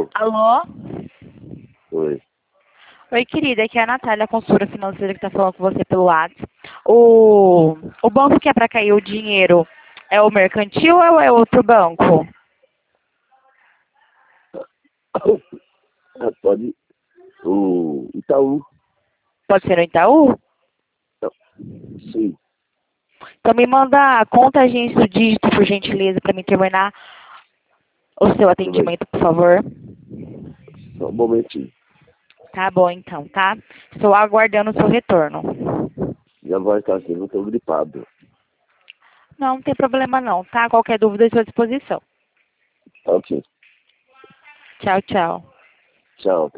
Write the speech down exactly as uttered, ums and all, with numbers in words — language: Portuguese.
Alô? Oi. Oi, querida, aqui é a Natália, consultora financeira que está falando com você pelo WhatsApp. O, o banco que é para cair o dinheiro é o Mercantil ou é outro banco? Ah, pode. O Itaú. Pode ser no Itaú? Sim. Então me manda a conta, agência, o dígito, por gentileza, para me terminar o seu Tudo bem. atendimento, por favor. Só um momentinho. Tá bom, então, tá? Estou aguardando o seu retorno. Minha voz está assim, eu estou gripado. Não, não tem problema não, tá? Qualquer dúvida, estou à disposição. Ok. Tchau, tchau. Tchau.